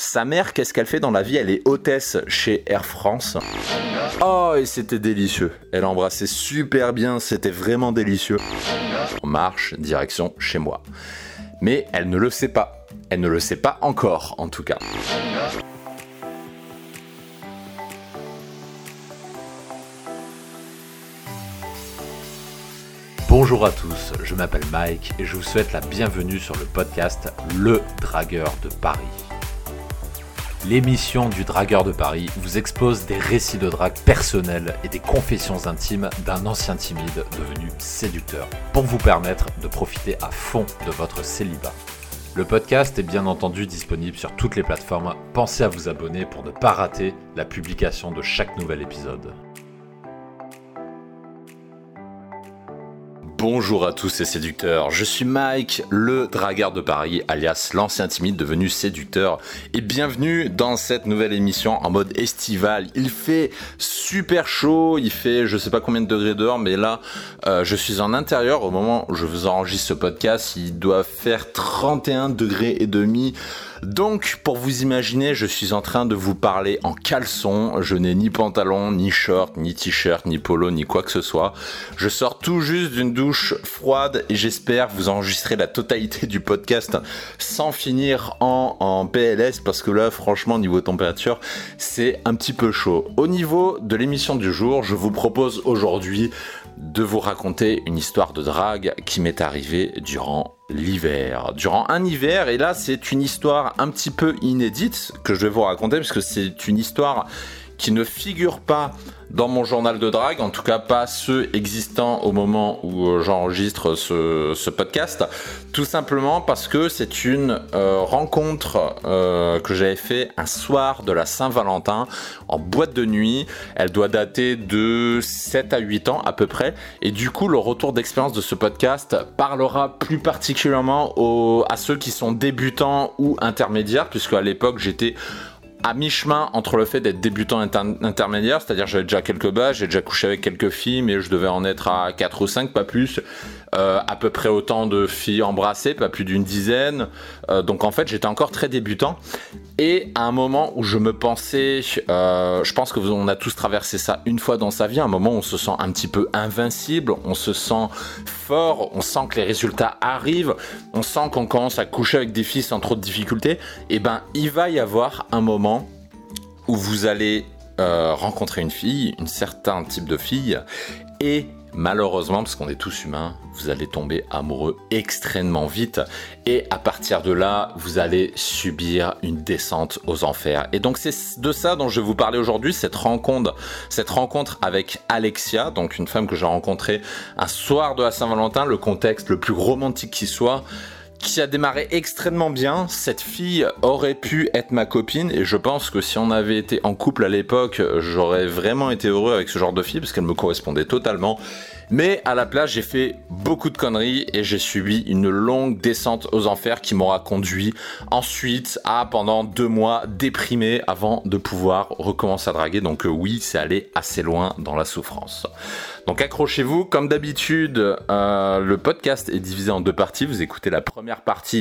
Sa mère, qu'est-ce qu'elle fait dans la vie? Elle est hôtesse chez Air France. Oh, et c'était délicieux. Elle embrassait super bien, c'était vraiment délicieux. On marche, direction chez moi. Mais elle ne le sait pas. Elle ne le sait pas encore, en tout cas. Bonjour à tous, je m'appelle Mike et je vous souhaite la bienvenue sur le podcast Le Dragueur de Paris. L'émission du Dragueur de Paris vous expose des récits de drague personnels et des confessions intimes d'un ancien timide devenu séducteur pour vous permettre de profiter à fond de votre célibat. Le podcast est bien entendu disponible sur toutes les plateformes. Pensez à vous abonner pour ne pas rater la publication de chaque nouvel épisode. Bonjour à tous les séducteurs, je suis Mike, le dragueur de Paris, alias l'ancien timide devenu séducteur, et bienvenue dans cette nouvelle émission en mode estival. Il fait super chaud, il fait je sais pas combien de degrés dehors, mais là je suis en intérieur au moment où je vous enregistre ce podcast, il doit faire 31 degrés et demi. Donc, pour vous imaginer, je suis en train de vous parler en caleçon. Je n'ai ni pantalon, ni short, ni t-shirt, ni polo, ni quoi que ce soit. Je sors tout juste d'une douche froide et j'espère vous enregistrer la totalité du podcast sans finir en PLS parce que là, franchement, niveau température, c'est un petit peu chaud. Au niveau de l'émission du jour, je vous propose aujourd'hui de vous raconter une histoire de drague qui m'est arrivée durant un hiver, et là c'est une histoire un petit peu inédite que je vais vous raconter parce que c'est une histoire qui ne figure pas dans mon journal de drague, en tout cas pas ceux existants au moment où j'enregistre ce podcast, tout simplement parce que c'est une rencontre que j'avais fait un soir de la Saint-Valentin en boîte de nuit. Elle doit dater de 7 à 8 ans à peu près, et du coup le retour d'expérience de ce podcast parlera plus particulièrement à ceux qui sont débutants ou intermédiaires, puisque à l'époque j'étais à mi-chemin entre le fait d'être débutant intermédiaire, c'est-à-dire j'avais déjà quelques bases, j'ai déjà couché avec quelques filles, mais je devais en être à 4 ou 5, pas plus, à peu près autant de filles embrassées, pas plus d'une dizaine, donc en fait j'étais encore très débutant, et à un moment où je me pensais, je pense que on a tous traversé ça une fois dans sa vie, un moment où on se sent un petit peu invincible, on se sent fort, on sent que les résultats arrivent, on sent qu'on commence à coucher avec des filles sans trop de difficultés, et ben il va y avoir un moment où vous allez rencontrer une fille, un certain type de fille, et malheureusement, parce qu'on est tous humains, vous allez tomber amoureux extrêmement vite, et à partir de là, vous allez subir une descente aux enfers. Et donc c'est de ça dont je vais vous parler aujourd'hui, cette rencontre avec Alexia, donc une femme que j'ai rencontrée un soir de la Saint-Valentin, le contexte le plus romantique qui soit, qui a démarré extrêmement bien. Cette fille aurait pu être ma copine, et je pense que si on avait été en couple à l'époque, j'aurais vraiment été heureux avec ce genre de fille parce qu'elle me correspondait totalement. Mais à la place, j'ai fait beaucoup de conneries et j'ai subi une longue descente aux enfers qui m'aura conduit ensuite à, pendant 2 mois, déprimé avant de pouvoir recommencer à draguer. Donc oui, c'est allé assez loin dans la souffrance. Donc accrochez-vous, comme d'habitude, le podcast est divisé en 2 parties. Vous écoutez la première partie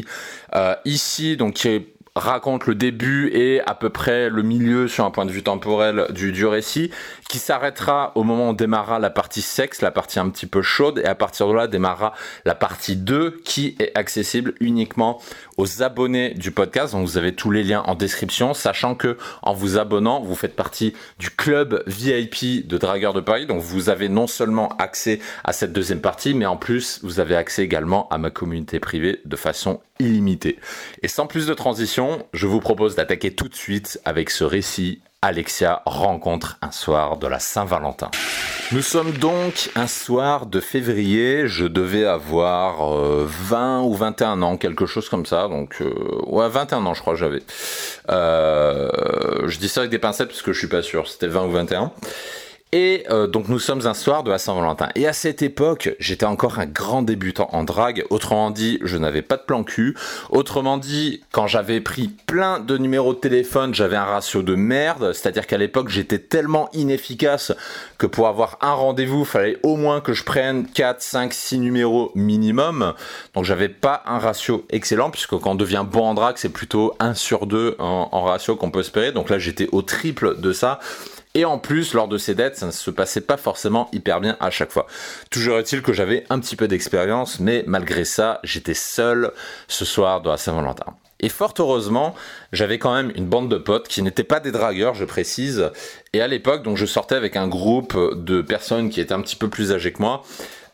ici, donc qui raconte le début et à peu près le milieu sur un point de vue temporel du récit, qui s'arrêtera au moment où démarrera la partie sexe, la partie un petit peu chaude, et à partir de là démarrera la partie 2 qui est accessible uniquement aux abonnés du podcast. Donc vous avez tous les liens en description, sachant que en vous abonnant, vous faites partie du club VIP de Dragueur de Paris. Donc vous avez non seulement accès à cette deuxième partie, mais en plus vous avez accès également à ma communauté privée de façon illimitée. Et sans plus de transition, je vous propose d'attaquer tout de suite avec ce récit. Alexia rencontre un soir de la Saint-Valentin. Nous sommes donc un soir de février, je devais avoir 20 ou 21 ans, quelque chose comme ça, donc ouais 21 ans je crois que j'avais. Je dis ça avec des pincettes parce que je suis pas sûr, c'était 20 ou 21. Et donc nous sommes un soir de la Saint-Valentin. Et à cette époque, j'étais encore un grand débutant en drague. Autrement dit, je n'avais pas de plan cul. Autrement dit, quand j'avais pris plein de numéros de téléphone, j'avais un ratio de merde. C'est-à-dire qu'à l'époque, j'étais tellement inefficace que pour avoir un rendez-vous, il fallait au moins que je prenne 4, 5, 6 numéros minimum. Donc j'avais pas un ratio excellent, puisque quand on devient bon en drague, c'est plutôt 1 sur 2 en ratio qu'on peut espérer. Donc là, j'étais au triple de ça. Et en plus, lors de ces dates, ça ne se passait pas forcément hyper bien à chaque fois. Toujours est-il que j'avais un petit peu d'expérience, mais malgré ça, j'étais seul ce soir de la Saint-Valentin. Et fort heureusement, j'avais quand même une bande de potes qui n'étaient pas des dragueurs, je précise. Et à l'époque, donc, je sortais avec un groupe de personnes qui étaient un petit peu plus âgées que moi,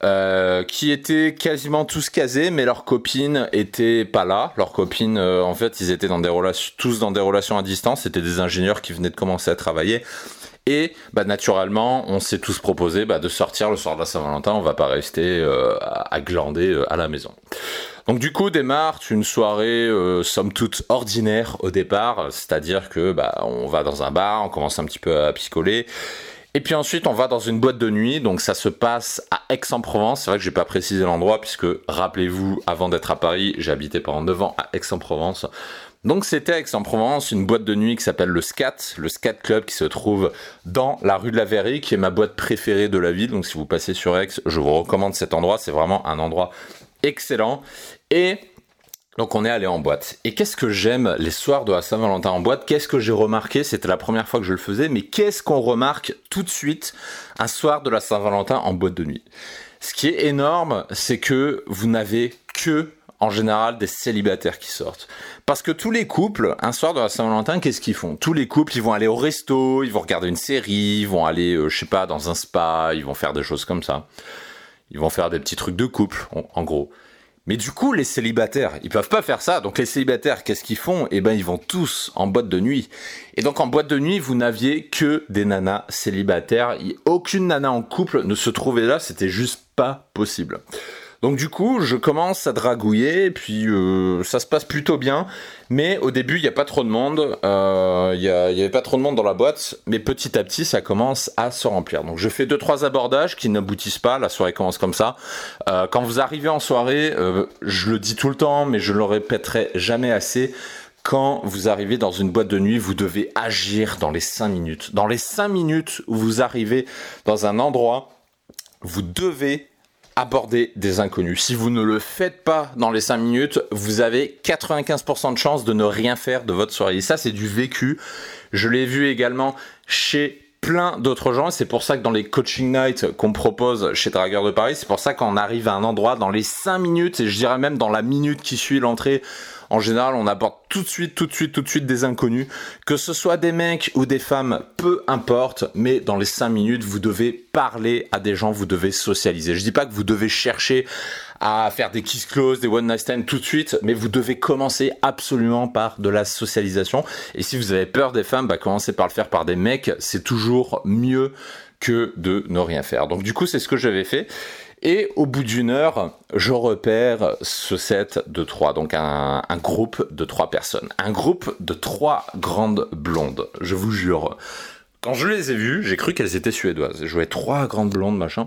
qui étaient quasiment tous casés, mais leurs copines étaient pas là. Leurs copines, en fait, ils étaient tous dans des relations à distance. C'était des ingénieurs qui venaient de commencer à travailler. Et naturellement, on s'est tous proposé de sortir le soir de la Saint-Valentin. On va pas rester à glander à la maison. Donc du coup démarre une soirée somme toute ordinaire au départ, c'est-à-dire que on va dans un bar, on commence un petit peu à picoler. Et puis ensuite, on va dans une boîte de nuit, donc ça se passe à Aix-en-Provence. C'est vrai que j'ai pas précisé l'endroit, puisque, rappelez-vous, avant d'être à Paris, j'ai habité pendant 9 ans à Aix-en-Provence. Donc c'était à Aix-en-Provence, une boîte de nuit qui s'appelle le Scat Club, qui se trouve dans la rue de la Verrerie, qui est ma boîte préférée de la ville. Donc si vous passez sur Aix, je vous recommande cet endroit, c'est vraiment un endroit excellent. Et donc on est allé en boîte. Et qu'est-ce que j'aime les soirs de la Saint-Valentin en boîte? Qu'est-ce que j'ai remarqué? C'était la première fois que je le faisais, mais qu'est-ce qu'on remarque tout de suite un soir de la Saint-Valentin en boîte de nuit? Ce qui est énorme, c'est que vous n'avez que, en général, des célibataires qui sortent. Parce que tous les couples, un soir de la Saint-Valentin, qu'est-ce qu'ils font? Tous les couples, ils vont aller au resto, ils vont regarder une série, ils vont aller, dans un spa, ils vont faire des choses comme ça. Ils vont faire des petits trucs de couple, en gros. Mais du coup, les célibataires, ils peuvent pas faire ça. Donc les célibataires, qu'est-ce qu'ils font? Ils vont tous en boîte de nuit. Et donc en boîte de nuit, vous n'aviez que des nanas célibataires. Aucune nana en couple ne se trouvait là, c'était juste pas possible. Donc du coup, je commence à dragouiller, et puis ça se passe plutôt bien. Mais au début, il n'y a pas trop de monde. Il y avait pas trop de monde dans la boîte, mais petit à petit, ça commence à se remplir. Donc je fais 2-3 abordages qui n'aboutissent pas. La soirée commence comme ça. Quand vous arrivez en soirée, je le dis tout le temps, mais je le répéterai jamais assez. Quand vous arrivez dans une boîte de nuit, vous devez agir dans les 5 minutes. Dans les 5 minutes où vous arrivez dans un endroit, vous devez aborder des inconnus. Si vous ne le faites pas dans les 5 minutes, vous avez 95% de chances de ne rien faire de votre soirée. Et ça, c'est du vécu. Je l'ai vu également chez plein d'autres gens. Et c'est pour ça que dans les coaching nights qu'on propose chez Dragueur de Paris, c'est pour ça qu'on arrive à un endroit dans les 5 minutes, et je dirais même dans la minute qui suit l'entrée, en général, on aborde tout de suite des inconnus. Que ce soit des mecs ou des femmes, peu importe, mais dans les 5 minutes, vous devez parler à des gens, vous devez socialiser. Je dis pas que vous devez chercher à faire des kiss close, des one night stand tout de suite, mais vous devez commencer absolument par de la socialisation. Et si vous avez peur des femmes, commencez par le faire par des mecs, c'est toujours mieux que de ne rien faire. Donc du coup, c'est ce que j'avais fait. Et au bout d'une heure, je repère ce set de 3, donc un groupe de 3 personnes. Un groupe de 3 grandes blondes, je vous jure. Quand je les ai vues, j'ai cru qu'elles étaient suédoises. Je voyais 3 grandes blondes, machin.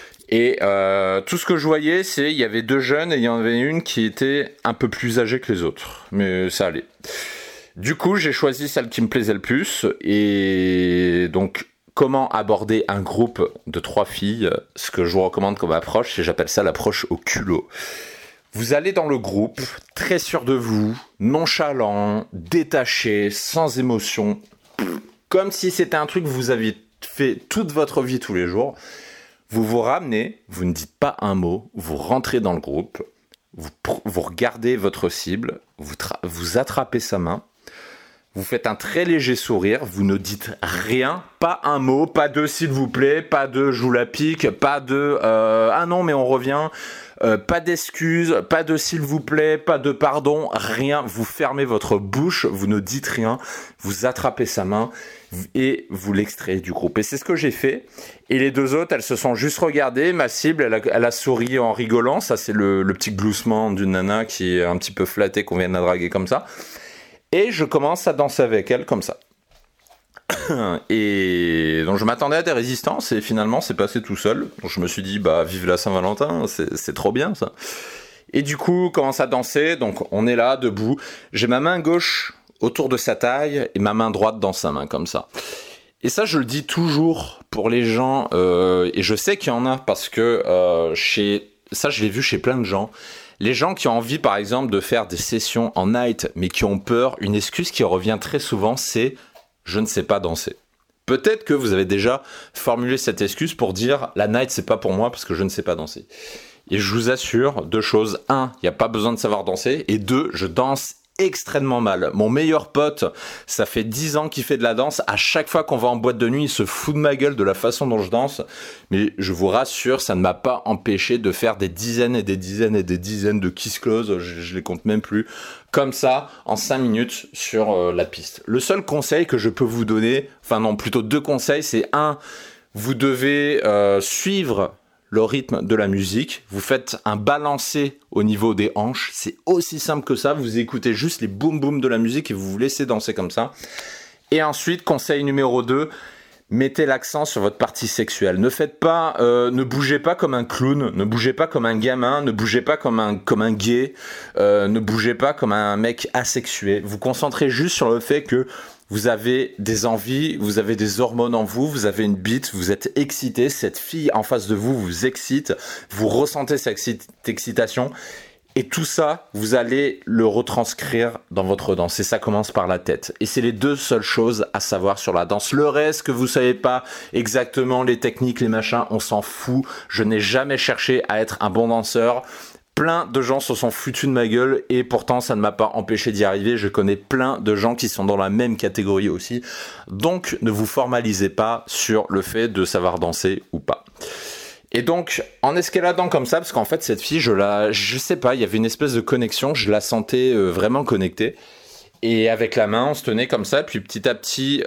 Et tout ce que je voyais, c'est il y avait 2 jeunes et il y en avait une qui était un peu plus âgée que les autres. Mais ça allait. Du coup, j'ai choisi celle qui me plaisait le plus. Et donc, comment aborder un groupe de 3 filles? Ce que je vous recommande comme approche, c'est j'appelle ça l'approche au culot. Vous allez dans le groupe, très sûr de vous, nonchalant, détaché, sans émotion, comme si c'était un truc que vous aviez fait toute votre vie tous les jours. Vous vous ramenez, vous ne dites pas un mot, vous rentrez dans le groupe, vous regardez votre cible, vous attrapez sa main, vous faites un très léger sourire, vous ne dites rien, pas un mot, pas de s'il vous plaît, pas de je vous la pique, pas de ah non mais on revient, pas d'excuses, pas de s'il vous plaît, pas de pardon, rien. Vous fermez votre bouche, vous ne dites rien, vous attrapez sa main et vous l'extrayez du groupe. Et c'est ce que j'ai fait. Et les 2 autres, elles se sont juste regardées. Ma cible, elle a souri en rigolant. Ça, c'est le petit gloussement d'une nana qui est un petit peu flattée qu'on vient de la draguer comme ça. Et je commence à danser avec elle comme ça. Et donc je m'attendais à des résistances et finalement c'est passé tout seul. Donc je me suis dit vive la Saint-Valentin, c'est trop bien ça. Et du coup commence à danser, donc on est là debout. J'ai ma main gauche autour de sa taille et ma main droite dans sa main comme ça. Et ça je le dis toujours pour les gens et je sais qu'il y en a parce que ça je l'ai vu chez plein de gens. Les gens qui ont envie, par exemple, de faire des sessions en night, mais qui ont peur, une excuse qui revient très souvent, c'est « je ne sais pas danser ». Peut-être que vous avez déjà formulé cette excuse pour dire « la night, c'est pas pour moi parce que je ne sais pas danser ». Et je vous assure, 2 choses. 1, il n'y a pas besoin de savoir danser. Et 2, je danse extrêmement mal. Mon meilleur pote, ça fait 10 ans qu'il fait de la danse. À chaque fois qu'on va en boîte de nuit, il se fout de ma gueule de la façon dont je danse. Mais je vous rassure, ça ne m'a pas empêché de faire des dizaines et des dizaines et des dizaines de kiss close. Je les compte même plus. Comme ça, en 5 minutes sur la piste. Le seul conseil que je peux vous donner, enfin non, plutôt 2 conseils, c'est 1, vous devez suivre le rythme de la musique, vous faites un balancé au niveau des hanches, c'est aussi simple que ça, vous écoutez juste les boum boum de la musique et vous vous laissez danser comme ça. Et ensuite, conseil numéro 2, mettez l'accent sur votre partie sexuelle. Ne bougez pas comme un clown, ne bougez pas comme un gamin, ne bougez pas comme un gay, ne bougez pas comme un mec asexué. Vous concentrez juste sur le fait que vous avez des envies, vous avez des hormones en vous, vous avez une bite, vous êtes excité, cette fille en face de vous vous excite, vous ressentez cette excitation et tout ça, vous allez le retranscrire dans votre danse et ça commence par la tête. Et c'est les 2 seules choses à savoir sur la danse. Le reste que vous savez pas exactement, les techniques, les machins, on s'en fout. Je n'ai jamais cherché à être un bon danseur. Plein de gens se sont foutus de ma gueule et pourtant ça ne m'a pas empêché d'y arriver. Je connais plein de gens qui sont dans la même catégorie aussi. Donc ne vous formalisez pas sur le fait de savoir danser ou pas. Et donc en escaladant comme ça, parce qu'en fait cette fille, je sais pas, il y avait une espèce de connexion, je la sentais vraiment connectée. Et avec la main, on se tenait comme ça, puis petit à petit,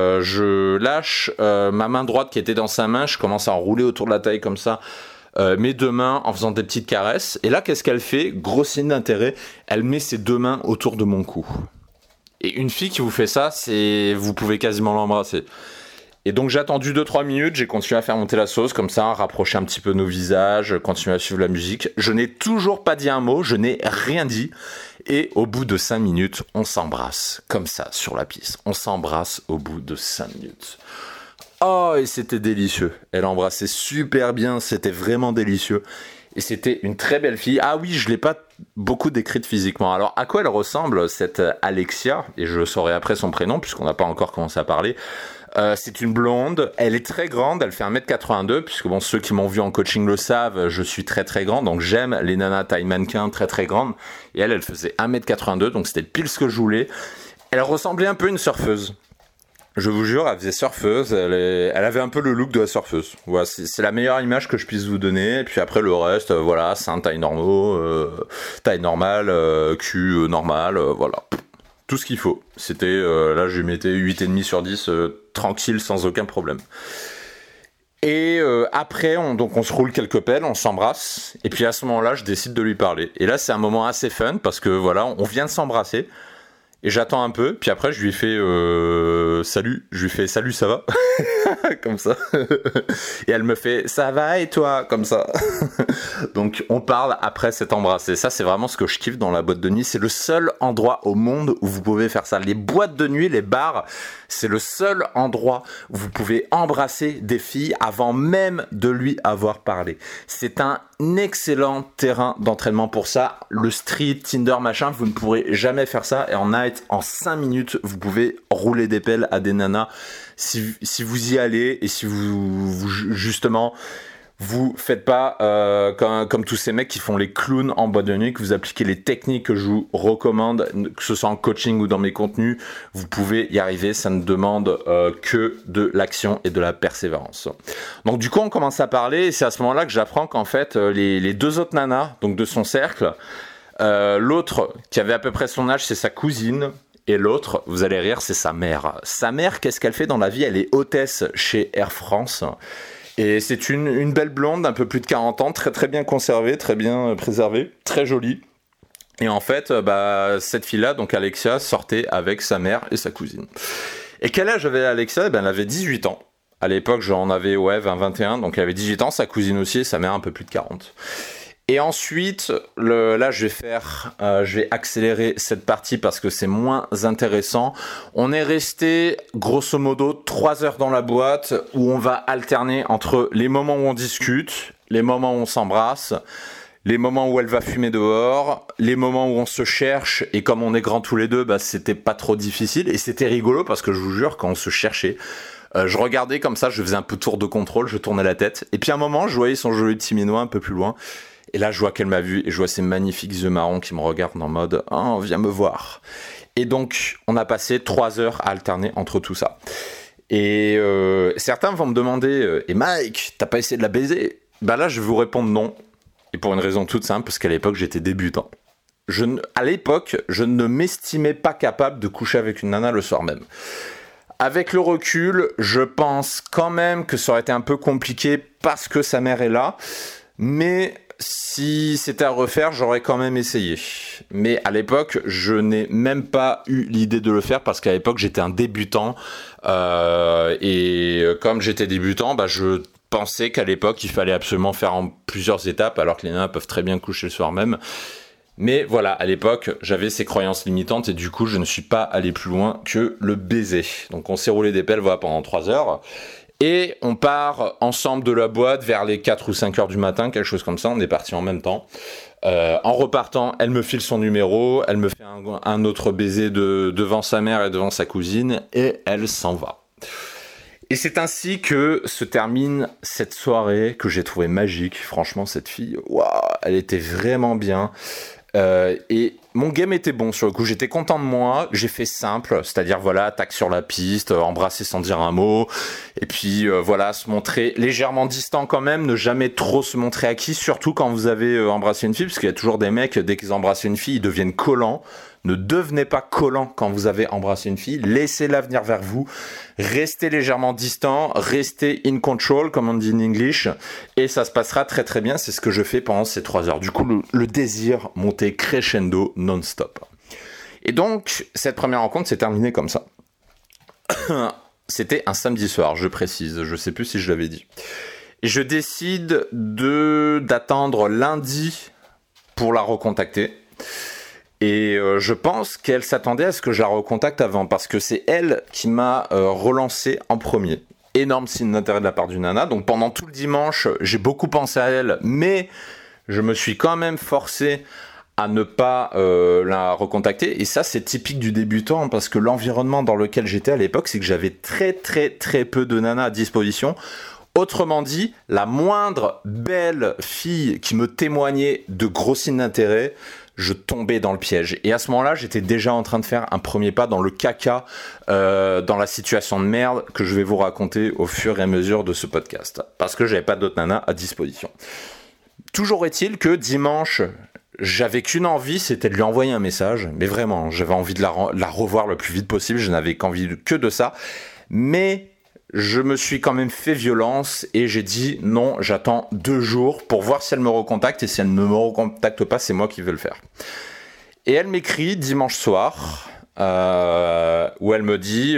je lâche ma main droite qui était dans sa main, je commence à enrouler autour de la taille comme ça. Mes 2 mains en faisant des petites caresses. Et là, qu'est-ce qu'elle fait ? Gros signe d'intérêt, elle met ses 2 mains autour de mon cou. Et une fille qui vous fait ça, vous pouvez quasiment l'embrasser. Et donc j'ai attendu 2-3 minutes, j'ai continué à faire monter la sauce, comme ça, rapprocher un petit peu nos visages, continuer à suivre la musique. Je n'ai toujours pas dit un mot, je n'ai rien dit. Et au bout de 5 minutes, on s'embrasse, comme ça, sur la piste. On s'embrasse au bout de 5 minutes. Oh, et c'était délicieux. Elle embrassait super bien, c'était vraiment délicieux. Et c'était une très belle fille. Ah oui, je l'ai pas beaucoup décrite physiquement. Alors, à quoi elle ressemble, cette Alexia ? Et je saurai après son prénom, puisqu'on n'a pas encore commencé à parler. C'est une blonde, elle est très grande, elle fait 1m82, puisque bon, ceux qui m'ont vu en coaching le savent, je suis très très grand, donc j'aime les nanas taille mannequin très très grandes. Et elle faisait 1m82, donc c'était pile ce que je voulais. Elle ressemblait un peu à une surfeuse. Je vous jure, elle faisait surfeuse, elle avait un peu le look de la surfeuse. Voilà, c'est la meilleure image que je puisse vous donner. Et puis après, le reste, voilà, sein, taille normale, cul normal, voilà. Tout ce qu'il faut. C'était, là, je lui mettais 8,5 sur 10, tranquille, sans aucun problème. Et après, on se roule quelques pelles, on s'embrasse. Et puis à ce moment-là, je décide de lui parler. Et là, c'est un moment assez fun, parce que voilà, on vient de s'embrasser. Et j'attends un peu, puis après je lui fais salut, salut, ça va comme ça. Et elle me fait ça va et toi comme ça. Donc on parle après cet embrassé. Ça c'est vraiment ce que je kiffe dans la boîte de nuit. C'est le seul endroit au monde où vous pouvez faire ça. Les boîtes de nuit, les bars, c'est le seul endroit où vous pouvez embrasser des filles avant même de lui avoir parlé. C'est un excellent terrain d'entraînement pour ça. Le street, Tinder, machin, vous ne pourrez jamais faire ça. Et en night, en 5 minutes, vous pouvez rouler des pelles à des nanas. Si vous y allez et si vous justement, vous faites pas comme tous ces mecs qui font les clowns en boîte de nuit, que vous appliquez les techniques que je vous recommande, que ce soit en coaching ou dans mes contenus, vous pouvez y arriver. Ça ne demande que de l'action et de la persévérance. Donc du coup, on commence à parler et c'est à ce moment-là que j'apprends qu'en fait, les 2 autres nanas, donc de son cercle, l'autre qui avait à peu près son âge, c'est sa cousine. Et l'autre, vous allez rire, c'est sa mère. Sa mère, qu'est-ce qu'elle fait dans la vie ? Elle est hôtesse chez Air France. Et c'est une belle blonde, un peu plus de 40 ans, très très bien conservée, très bien préservée, très jolie. Et en fait, cette fille-là, donc Alexia, sortait avec sa mère et sa cousine. Et quel âge avait Alexa? Elle avait 18 ans. À l'époque, j'en avais 21, donc elle avait 18 ans, sa cousine aussi, et sa mère un peu plus de 40. Et ensuite, là, je vais accélérer cette partie parce que c'est moins intéressant. On est resté, grosso modo, 3 heures dans la boîte où on va alterner entre les moments où on discute, les moments où on s'embrasse, les moments où elle va fumer dehors, les moments où on se cherche, et comme on est grands tous les deux, c'était pas trop difficile, et c'était rigolo parce que je vous jure, quand on se cherchait, je regardais comme ça, je faisais un peu tour de contrôle, je tournais la tête, et puis à un moment, je voyais son joli petit minois un peu plus loin, et là, je vois qu'elle m'a vu, et je vois ces magnifiques yeux marrons qui me regardent en mode « Oh, viens me voir ». Et donc, on a passé 3 heures à alterner entre tout ça. Et certains vont me demander « Et Mike, t'as pas essayé de la baiser ?» Là, je vais vous répondre non. Et pour une raison toute simple, parce qu'à l'époque, j'étais débutant. À l'époque, je ne m'estimais pas capable de coucher avec une nana le soir même. Avec le recul, je pense quand même que ça aurait été un peu compliqué parce que sa mère est là. Mais si c'était à refaire, j'aurais quand même essayé. Mais à l'époque, je n'ai même pas eu l'idée de le faire parce qu'à l'époque, j'étais un débutant. Et comme j'étais débutant, je pensais qu'à l'époque, il fallait absolument faire en plusieurs étapes, alors que les nanas peuvent très bien coucher le soir même. Mais voilà, à l'époque, j'avais ces croyances limitantes et du coup, je ne suis pas allé plus loin que le baiser. Donc, on s'est roulé des pelles pendant 3 heures. Et on part ensemble de la boîte vers les 4 ou 5 heures du matin, quelque chose comme ça. On est partis en même temps. En repartant, elle me file son numéro. Elle me fait un autre baiser devant sa mère et devant sa cousine. Et elle s'en va. Et c'est ainsi que se termine cette soirée que j'ai trouvée magique. Franchement, cette fille, elle était vraiment bien. Et mon game était bon sur le coup, j'étais content de moi, j'ai fait simple, c'est-à-dire tac sur la piste, embrasser sans dire un mot, et puis se montrer légèrement distant quand même, ne jamais trop se montrer acquis, surtout quand vous avez embrassé une fille, parce qu'il y a toujours des mecs, dès qu'ils embrassent une fille, ils deviennent collants. Ne devenez pas collant quand vous avez embrassé une fille, laissez-la venir vers vous, restez légèrement distant, restez in control, comme on dit en English, et ça se passera très très bien, c'est ce que je fais pendant ces 3 heures. Du coup, le désir montait crescendo non-stop. Et donc, cette première rencontre s'est terminée comme ça. C'était un samedi soir, je précise, je sais plus si je l'avais dit. Et je décide d'attendre lundi pour la recontacter. Et je pense qu'elle s'attendait à ce que je la recontacte avant, parce que c'est elle qui m'a relancé en premier. Énorme signe d'intérêt de la part du nana. Donc pendant tout le dimanche, j'ai beaucoup pensé à elle, mais je me suis quand même forcé à ne pas la recontacter. Et ça, c'est typique du débutant, parce que l'environnement dans lequel j'étais à l'époque, c'est que j'avais très très très peu de nanas à disposition. Autrement dit, la moindre belle fille qui me témoignait de gros signes d'intérêt, je tombais dans le piège. Et à ce moment-là, j'étais déjà en train de faire un premier pas dans le caca, dans la situation de merde que je vais vous raconter au fur et à mesure de ce podcast. Parce que j'avais pas d'autres nanas à disposition. Toujours est-il que dimanche, j'avais qu'une envie, c'était de lui envoyer un message. Mais vraiment, j'avais envie de la revoir le plus vite possible. Je n'avais qu'envie que de ça. Mais je me suis quand même fait violence et j'ai dit non, j'attends 2 jours pour voir si elle me recontacte, et si elle ne me recontacte pas, c'est moi qui vais le faire. Et elle m'écrit dimanche soir où elle me dit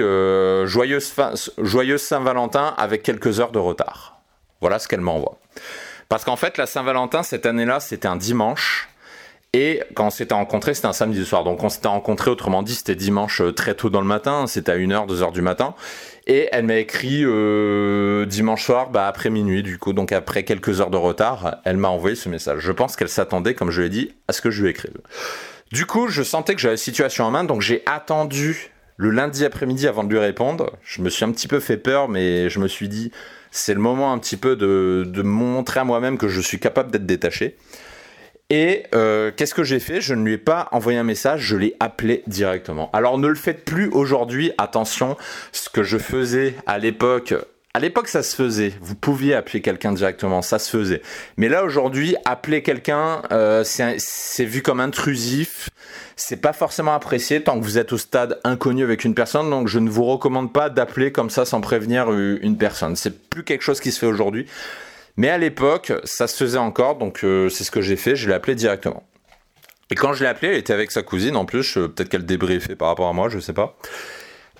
joyeuse Saint-Valentin avec quelques heures de retard. Voilà ce qu'elle m'envoie. Parce qu'en fait, la Saint-Valentin cette année-là, c'était un dimanche. Et quand on s'était rencontrés, c'était un samedi soir. Donc on s'était rencontrés, autrement dit, c'était dimanche très tôt dans le matin. C'était à 1h, 2h du matin. Et elle m'a écrit dimanche soir, après minuit du coup. Donc après quelques heures de retard, elle m'a envoyé ce message. Je pense qu'elle s'attendait, comme je l'ai dit, à ce que je lui écrive. Du coup, je sentais que j'avais la situation en main. Donc j'ai attendu le lundi après-midi avant de lui répondre. Je me suis un petit peu fait peur, mais je me suis dit, c'est le moment un petit peu de me montrer à moi-même que je suis capable d'être détaché. Et qu'est-ce que j'ai fait ? Je ne lui ai pas envoyé un message, je l'ai appelé directement. Alors ne le faites plus aujourd'hui, attention, ce que je faisais à l'époque, ça se faisait, vous pouviez appeler quelqu'un directement, ça se faisait. Mais là aujourd'hui, appeler quelqu'un, c'est vu comme intrusif, c'est pas forcément apprécié tant que vous êtes au stade inconnu avec une personne, donc je ne vous recommande pas d'appeler comme ça sans prévenir une personne. C'est plus quelque chose qui se fait aujourd'hui. Mais à l'époque, ça se faisait encore, donc c'est ce que j'ai fait, je l'ai appelé directement. Et quand je l'ai appelé, elle était avec sa cousine en plus, peut-être qu'elle débriefait par rapport à moi, je sais pas.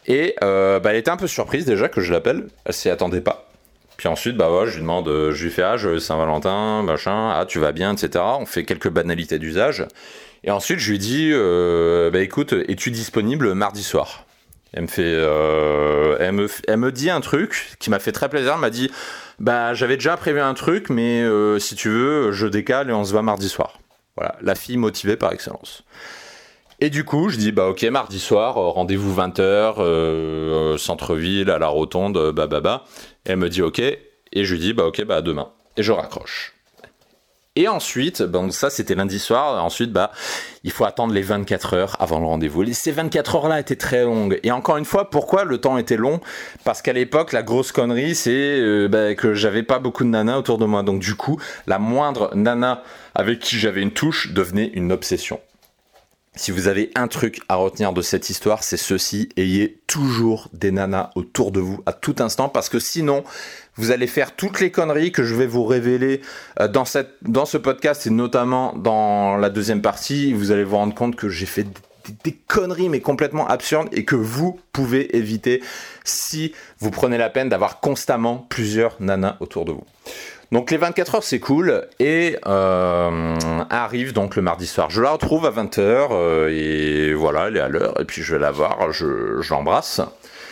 Et elle était un peu surprise déjà que je l'appelle, elle s'y attendait pas. Puis ensuite, je lui demande, je lui fais joyeux Saint-Valentin, machin, tu vas bien, etc. On fait quelques banalités d'usage. Et ensuite, je lui dis, écoute, es-tu disponible mardi soir ? Elle me fait, elle me dit un truc qui m'a fait très plaisir. Elle m'a dit, j'avais déjà prévu un truc, mais si tu veux, je décale et on se voit mardi soir. Voilà, la fille motivée par excellence. Et du coup, je dis, ok, mardi soir, rendez-vous 20h, centre-ville, à la rotonde, Et elle me dit, ok, et je lui dis, ok, à demain. Et je raccroche. Et ensuite, ça c'était lundi soir, ensuite il faut attendre les 24 heures avant le rendez-vous. Et ces 24 heures-là étaient très longues. Et encore une fois, pourquoi le temps était long ? Parce qu'à l'époque, la grosse connerie, c'est que j'avais pas beaucoup de nanas autour de moi. Donc du coup, la moindre nana avec qui j'avais une touche devenait une obsession. Si vous avez un truc à retenir de cette histoire, c'est ceci, ayez toujours des nanas autour de vous à tout instant, parce que sinon, vous allez faire toutes les conneries que je vais vous révéler dans ce podcast, et notamment dans la deuxième partie. Vous allez vous rendre compte que j'ai fait des conneries, mais complètement absurdes, et que vous pouvez éviter si vous prenez la peine d'avoir constamment plusieurs nanas autour de vous. Donc les 24 heures c'est cool, et arrive donc le mardi soir. Je la retrouve à 20h, et voilà, elle est à l'heure, et puis je vais la voir, je l'embrasse.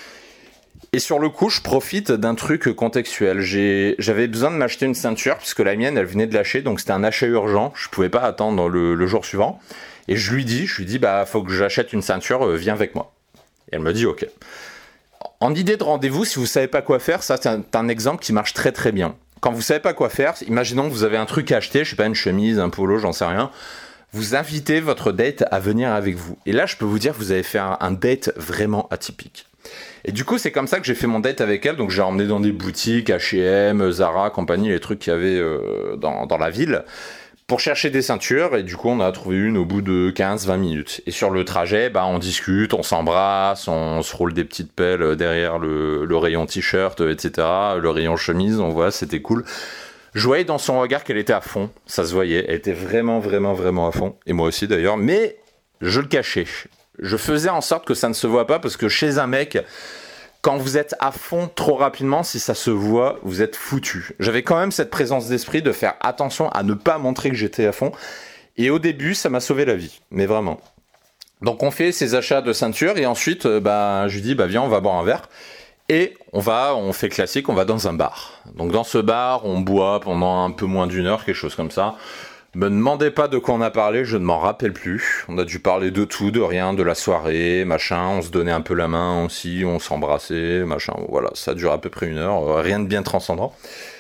Et sur le coup, je profite d'un truc contextuel. J'avais besoin de m'acheter une ceinture, puisque la mienne, elle venait de lâcher, donc c'était un achat urgent, je pouvais pas attendre le jour suivant. Et je lui dis, faut que j'achète une ceinture, viens avec moi. Et elle me dit, ok. En idée de rendez-vous, si vous savez pas quoi faire, ça c'est un exemple qui marche très très bien. Quand vous savez pas quoi faire, imaginons que vous avez un truc à acheter, je sais pas, une chemise, un polo, j'en sais rien. Vous invitez votre date à venir avec vous. Et là, je peux vous dire que vous allez faire un date vraiment atypique. Et du coup, c'est comme ça que j'ai fait mon date avec elle. Donc, j'ai emmené dans des boutiques, H&M, Zara, compagnie, les trucs qu'il y avait dans la ville, pour chercher des ceintures. Et du coup, on a trouvé une au bout de 15-20 minutes. Et sur le trajet, on discute, on s'embrasse, on se roule des petites pelles derrière le rayon t-shirt, etc. Le rayon chemise, on voit, c'était cool. Je voyais dans son regard qu'elle était à fond. Ça se voyait. Elle était vraiment, vraiment, vraiment à fond. Et moi aussi, d'ailleurs. Mais je le cachais. Je faisais en sorte que ça ne se voit pas, parce que chez un mec, quand vous êtes à fond trop rapidement, si ça se voit, vous êtes foutu. J'avais quand même cette présence d'esprit de faire attention à ne pas montrer que j'étais à fond. Et au début, ça m'a sauvé la vie. Mais vraiment. Donc on fait ces achats de ceinture, et ensuite, je lui dis, viens, on va boire un verre. Et on fait classique, on va dans un bar. Donc dans ce bar, on boit pendant un peu moins d'1 heure, quelque chose comme ça. Me demandez pas de quoi on a parlé, je ne m'en rappelle plus. On a dû parler de tout, de rien, de la soirée, machin. On se donnait un peu la main aussi, on s'embrassait, machin. Voilà, ça dure à peu près 1 heure, rien de bien transcendant.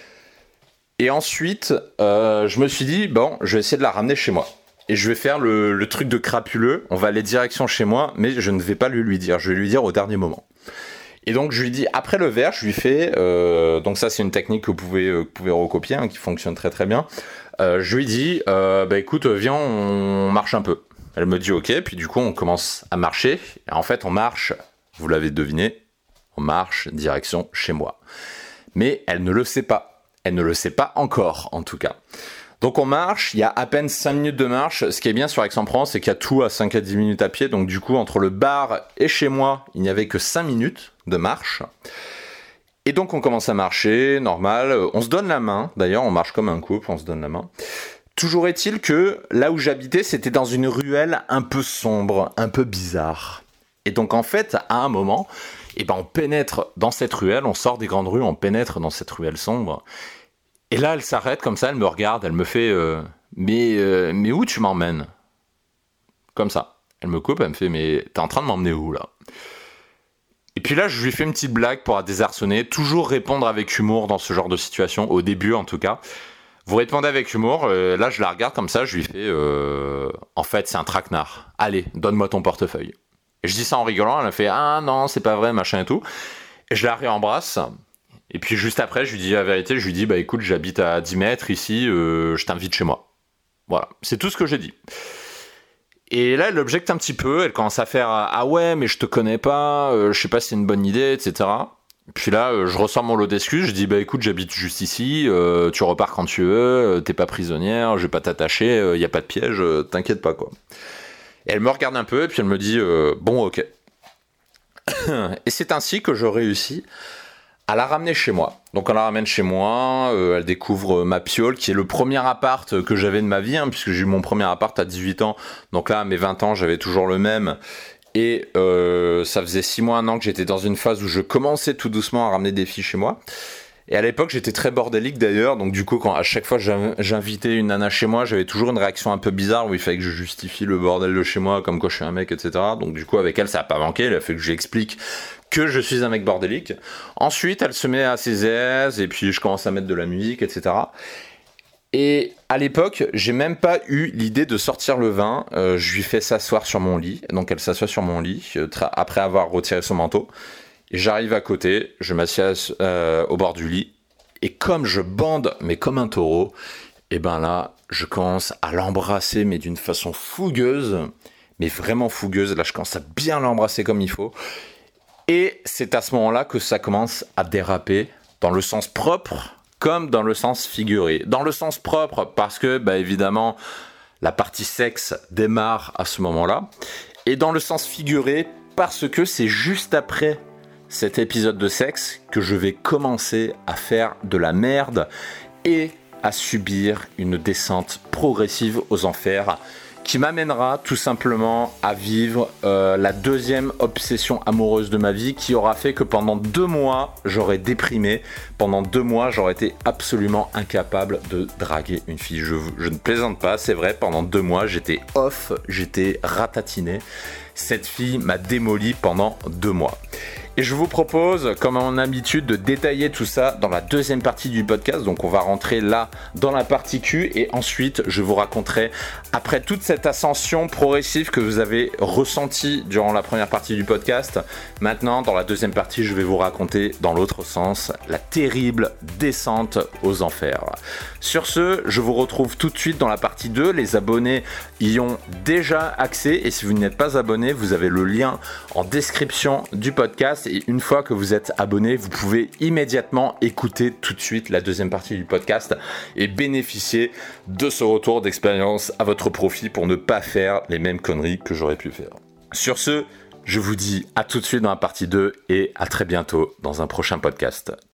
Et ensuite, je me suis dit, je vais essayer de la ramener chez moi. Et je vais faire le truc de crapuleux, on va aller direction chez moi, mais je ne vais pas lui dire, je vais lui dire au dernier moment. Et donc je lui dis, après le verre, je lui fais, donc ça c'est une technique que vous pouvez recopier, qui fonctionne très très bien. Je lui dis, écoute, viens, on marche un peu. Elle me dit ok, puis du coup on commence à marcher. Et en fait on marche, vous l'avez deviné, on marche direction chez moi. Mais elle ne le sait pas. Elle ne le sait pas encore, en tout cas. Donc on marche, il y a à peine 5 minutes de marche. Ce qui est bien sur Aix-en-Provence, c'est qu'il y a tout à 5 à 10 minutes à pied. Donc du coup, entre le bar et chez moi, il n'y avait que 5 minutes de marche. Et donc on commence à marcher, normal. On se donne la main, d'ailleurs, on marche comme un couple, on se donne la main. Toujours est-il que là où j'habitais, c'était dans une ruelle un peu sombre, un peu bizarre. Et donc en fait, à un moment, on pénètre dans cette ruelle, on sort des grandes rues, on pénètre dans cette ruelle sombre. Et là, elle s'arrête comme ça, elle me regarde, elle me fait mais où tu m'emmènes ? Comme ça. Elle me coupe, elle me fait mais t'es en train de m'emmener où là ? Et puis là, je lui fais une petite blague pour la désarçonner, toujours répondre avec humour dans ce genre de situation, au début en tout cas. Vous répondez avec humour, là je la regarde comme ça, je lui fais en fait c'est un traquenard, allez, donne-moi ton portefeuille. Et je dis ça en rigolant, elle me fait ah non, c'est pas vrai, machin et tout. Et je la réembrasse. Et puis juste après, je lui dis la vérité, je lui dis écoute, j'habite à 10 mètres ici, je t'invite chez moi. Voilà, c'est tout ce que j'ai dit. Et là, elle objecte un petit peu, elle commence à faire ah ouais, mais je te connais pas, je sais pas si c'est une bonne idée, etc. Puis là, je ressors mon lot d'excuses, je dis écoute, j'habite juste ici, tu repars quand tu veux, t'es pas prisonnière, je vais pas t'attacher, y a pas de piège, t'inquiète pas quoi. Et elle me regarde un peu, et puis elle me dit bon ok. Et c'est ainsi que je réussis à la ramener chez moi. Donc on la ramène chez moi, elle découvre ma piole, qui est le premier appart que j'avais de ma vie, puisque j'ai eu mon premier appart à 18 ans. Donc là, à mes 20 ans, j'avais toujours le même. Et ça faisait 6 mois, 1 an que j'étais dans une phase où je commençais tout doucement à ramener des filles chez moi. Et à l'époque, j'étais très bordélique d'ailleurs, donc du coup, quand à chaque fois j'invitais une nana chez moi, j'avais toujours une réaction un peu bizarre où il fallait que je justifie le bordel de chez moi, comme quoi je suis un mec, etc. Donc du coup, avec elle, ça a pas manqué, il a fait que j'explique que je suis un mec bordélique. Ensuite, elle se met à ses aises, et puis je commence à mettre de la musique, etc. Et à l'époque, j'ai même pas eu l'idée de sortir le vin. Je lui fais s'asseoir sur mon lit, donc elle s'assoit sur mon lit, après avoir retiré son manteau. Et j'arrive à côté, je m'assieds au bord du lit, et comme je bande, mais comme un taureau, et ben là, je commence à l'embrasser, mais d'une façon fougueuse, mais vraiment fougueuse. Là, je commence à bien l'embrasser comme il faut. Et c'est à ce moment-là que ça commence à déraper, dans le sens propre, comme dans le sens figuré. Dans le sens propre, parce que, évidemment, la partie sexe démarre à ce moment-là. Et dans le sens figuré, parce que c'est juste après cet épisode de sexe que je vais commencer à faire de la merde et à subir une descente progressive aux enfers qui m'amènera tout simplement à vivre la deuxième obsession amoureuse de ma vie, qui aura fait que pendant 2 mois, j'aurais déprimé. Pendant 2 mois, j'aurais été absolument incapable de draguer une fille. Je ne plaisante pas, c'est vrai, pendant 2 mois, j'étais off, j'étais ratatiné. Cette fille m'a démoli pendant 2 mois. Et je vous propose, comme en habitude, de détailler tout ça dans la deuxième partie du podcast. Donc on va rentrer là dans la partie Q, et ensuite je vous raconterai, après toute cette ascension progressive que vous avez ressentie durant la première partie du podcast, maintenant dans la deuxième partie je vais vous raconter dans l'autre sens la terrible descente aux enfers. Sur ce, je vous retrouve tout de suite dans la partie 2. Les abonnés y ont déjà accès, et si vous n'êtes pas abonné, vous avez le lien en description du podcast. Et une fois que vous êtes abonné, vous pouvez immédiatement écouter tout de suite la deuxième partie du podcast et bénéficier de ce retour d'expérience à votre profit pour ne pas faire les mêmes conneries que j'aurais pu faire. Sur ce, je vous dis à tout de suite dans la partie 2 et à très bientôt dans un prochain podcast.